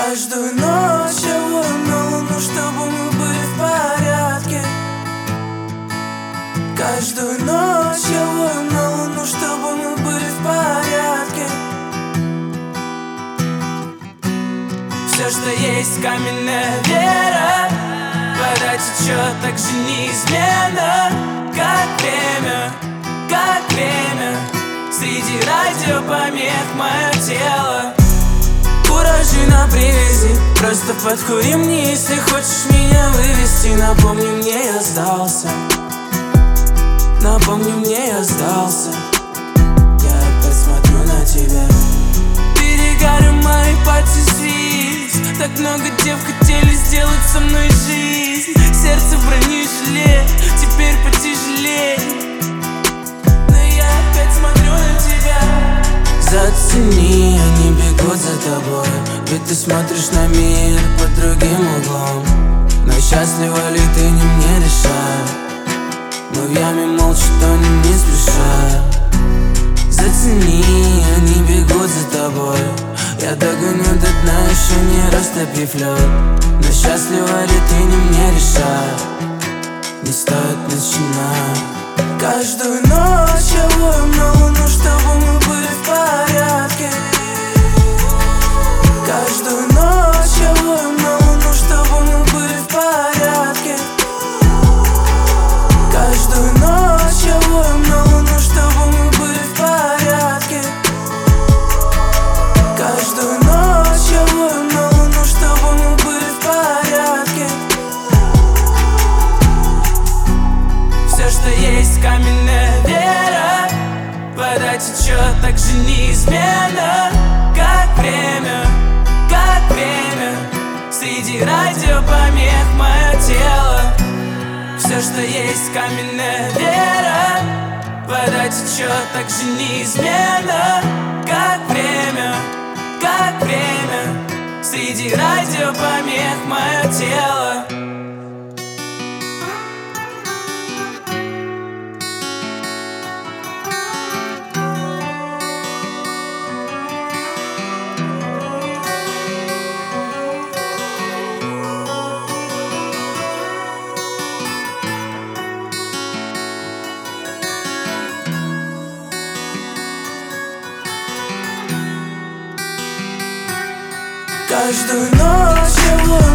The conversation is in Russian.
Каждую ночь я вою на луну, чтобы мы были в порядке. Каждую ночь я вою на луну, чтобы мы были в порядке. Все, что есть, каменная вера, вода течет так же неизменно, как время, как время. Среди радиопомех мое тело. Куражи на привязи, просто подкури мне, если хочешь меня вывести. Напомни мне, я сдался. Напомни мне, я сдался. Я опять смотрю на тебя. Перегары мои потеслись. Так много дев хотели сделать со мной жизнь. Сердце в броне желе, теперь потяжелее. Но я опять смотрю на тебя. Зацени, они бегут за тобой, ведь ты смотришь на мир под другим углом. Но счастлива ли ты, не мне решать. Мы в яме молча тонем не спеша. Зацени, они бегут за тобой. Я догоню до дна, еще не растопив лед. Но счастлива ли ты, не мне решать. Не стоит начинать. Каждую ночь я вою на луну, чтобы мы были в порядке. Каждую ночь я вою на луну, чтобы мы были в порядке. Каждую ночь я вою на луну, чтобы мы были в порядке. Каждую ночь я вою на луну, чтобы мы были в порядке. Все, что есть, каменная вера, вода течет так же неизменно, как время, как время. Среди радиопомех мое тело. Все, что есть, каменная вера, вода течет так же неизменно, как время, как время. Среди радиопомех мое тело. Каждую ночь я вою